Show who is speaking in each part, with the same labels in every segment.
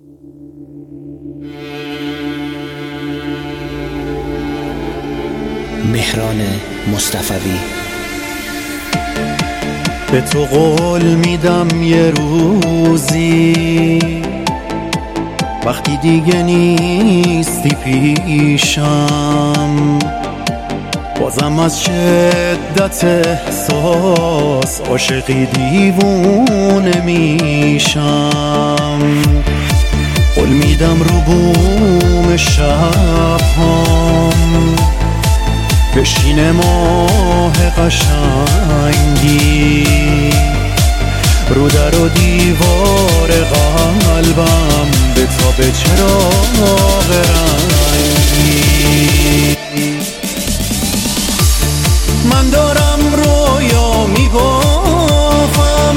Speaker 1: مهران مصطفوی.
Speaker 2: به تو قول میدم یه روزی وقتی دیگه نیستی پیشم، بازم از شدت احساس عاشقی دیوونه میشم. قول میدم رو بوم شب‌هام بشینه ماه قشنگی رو در و دیوار قلبم به تاب چراغ رنگی. من دارم رویا میبافم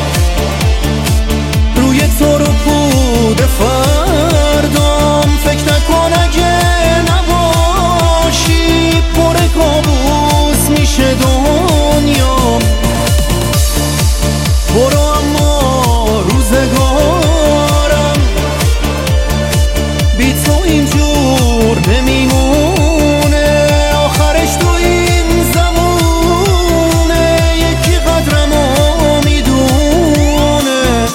Speaker 2: روی تو رو پود فردام، فکر نکن اگه نباشی پر کابوس میشه دنیا. برو اما روزگارم بی تو اینجور نمیمونه، آخرش تو این زمونه یکی قدرمو میدونه.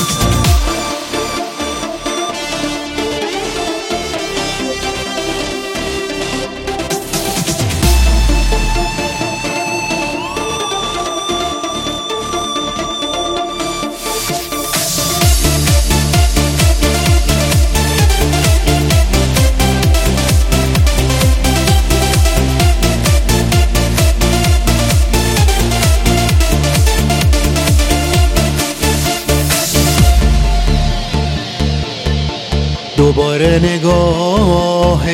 Speaker 2: دوباره نگاه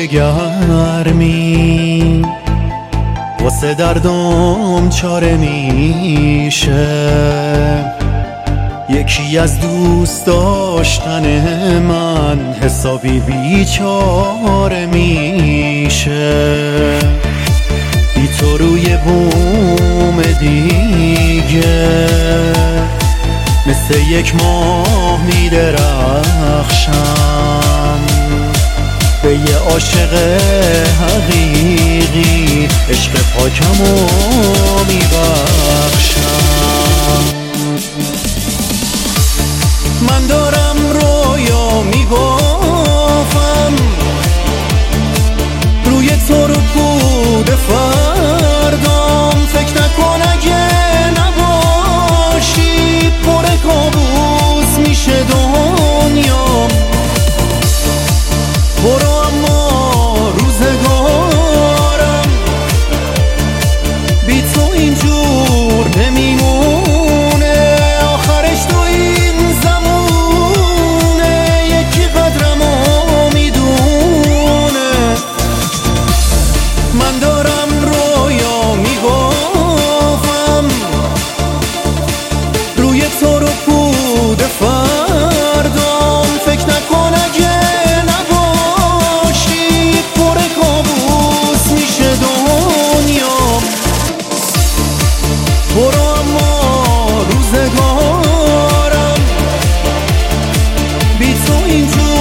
Speaker 2: گرمی واسه دردم چاره میشه، یکی از دوست داشتن من حسابی بیچاره میشه. بی تو روی بوم دیگه مثل یک ماه میدرخشم، به یه عاشق حقیقی عشق پاکمو میبخشم. من دارم رویا میبافم روی تو رو پود فردام، فکر نکن اگه نباشی پر کابوس میشه دنیا. برو اما روزگارم بی تو اینجور نمیمونه، آخرش تو این زمونه یکی قدرمو میدونه. من دارم رویا میبافم روی تو رو پود فردام، فکر نکن اگه نباشی پر کابوس میشه دنیا. برو اما روزگارم بی تو اینجور